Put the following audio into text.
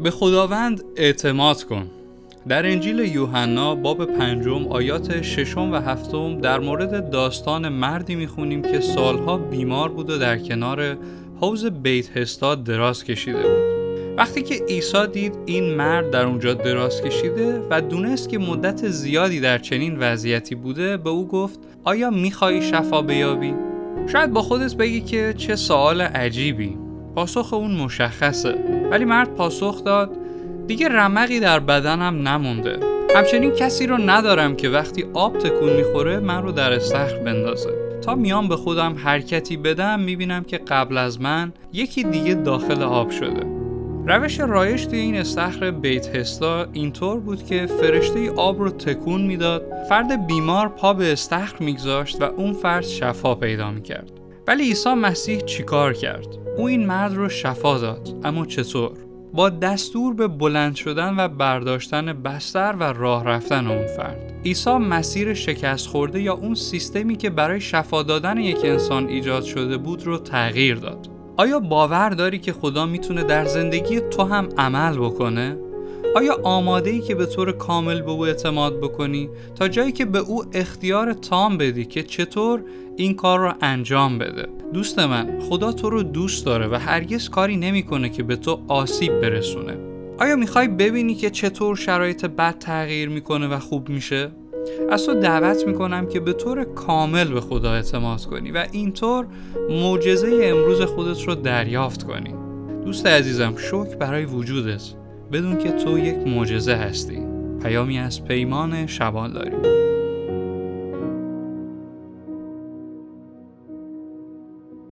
به خداوند اعتماد کن. در انجیل یوحنا باب 5 آیات 6 و 7 در مورد داستان مردی میخونیم که سالها بیمار بود و در کنار حوض بیت حسدا دراز کشیده بود. وقتی که عیسی دید این مرد در اونجا دراز کشیده و دونست که مدت زیادی در چنین وضعیتی بوده، به او گفت آیا میخوایی شفا بیابی؟ شاید با خودت بگی که چه سوال عجیبی. پاسخ اون مشخصه، ولی مرد پاسخ داد دیگه رمقی در بدنم نمونده. همچنین کسی رو ندارم که وقتی آب تکون میخوره من رو در استخر بندازه. تا میام به خودم حرکتی بدم میبینم که قبل از من یکی دیگه داخل آب شده. روش رایج توی این استخر بیت حسدا اینطور بود که فرشته آب رو تکون میداد، فرد بیمار پا به استخر میگذاشت و اون فرد شفا پیدا میکرد. ولی عیسی مسیح چیکار کرد؟ او این مرد رو شفا داد. اما چطور؟ با دستور به بلند شدن و برداشتن بستر و راه رفتن اون فرد. عیسی مسیر شکست خورده یا اون سیستمی که برای شفا دادن یک انسان ایجاد شده بود رو تغییر داد. آیا باور داری که خدا میتونه در زندگی تو هم عمل بکنه؟ آیا آماده‌ای که به طور کامل به او اعتماد بکنی تا جایی که به او اختیار تام بدی که چطور این کار رو انجام بده؟ دوست من، خدا تو رو دوست داره و هرگز کاری نمی‌کنه که به تو آسیب برسونه. آیا می‌خوای ببینی که چطور شرایط بد تغییر می‌کنه و خوب میشه؟ از تو دعوت می‌کنم که به طور کامل به خدا اعتماد کنی و اینطور معجزه امروز خودت رو دریافت کنی. دوست عزیزم، شکر برای وجودت. بدون که تو یک معجزه هستی. پیامی از پیمان شبانلاری.